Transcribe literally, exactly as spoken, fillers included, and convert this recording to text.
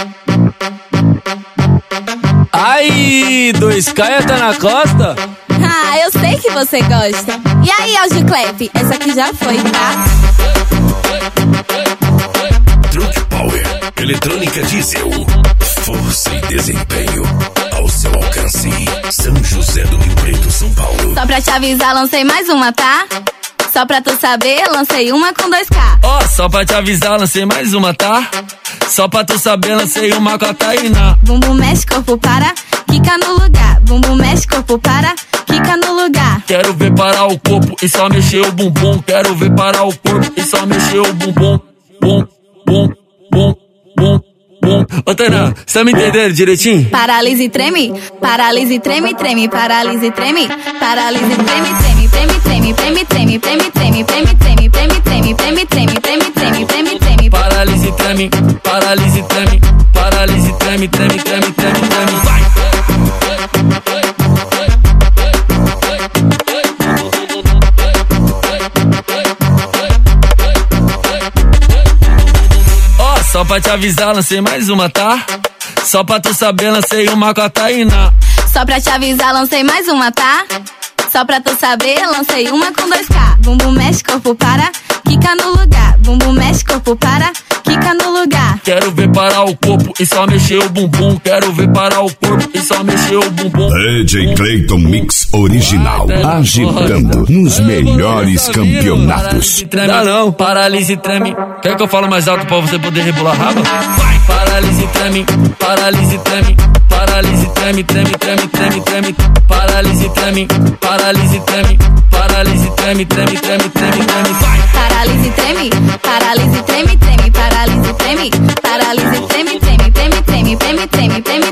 Aí, dois K tá na costa? Ah, eu sei que você gosta. E aí, Algiclep, essa aqui já foi, tá? Truck Power, eletrônica diesel, força e desempenho ao seu alcance. São José do Rio Preto, São Paulo. Só pra te avisar, lancei mais uma, tá? Só pra tu saber, lancei uma com dois K. Ó, oh, só pra te avisar, lancei mais uma, tá? Só pra tu saber, lancei uma com a Tainá. Bumbum mexe, corpo para, quica no lugar. Bumbum mexe, corpo para, quica no lugar. Quero ver parar o corpo e só mexer o bumbum. Quero ver parar o corpo e só mexer o bumbum. Bum, bum, bum, bum, bum. Ô Tainá, cê tá me entendendo direitinho? Paralise e treme, paralise e treme, treme, paralise e treme, paralise e treme, treme, treme, treme, treme, treme, treme, treme, treme, treme, treme, treme, treme, treme, treme, treme, treme, treme. Paralise e treme, paralise e treme, paralise e treme, treme, treme, treme, treme. Vai! Ó, só pra te avisar, lancei mais uma, tá? Só pra tu saber, lancei uma com a Tainá. Só pra te avisar, lancei mais uma, tá? Só pra tu saber, lancei uma com dois K. Bumbum mexe, corpo para, quica no lugar. Bumbum mexe, corpo para, quica no lugar. Quero ver parar o corpo e só mexer o bumbum. Quero ver parar o corpo e só mexer o bumbum. D J Clayton Mix Original, agitando nos melhores campeonatos. Dá não, paralise e treme. Quer que eu fale mais alto pra você poder rebolar a raba? Vai! Paralise e treme, paralise e treme, paralise e treme, treme, treme, treme, treme. Paralise e treme, paralise e treme, paralise e treme, treme, treme, treme, treme. Vai! Paralise e treme, paralise e treme, treme, paralise e treme, paralise e treme, treme, treme, treme, treme, treme, treme.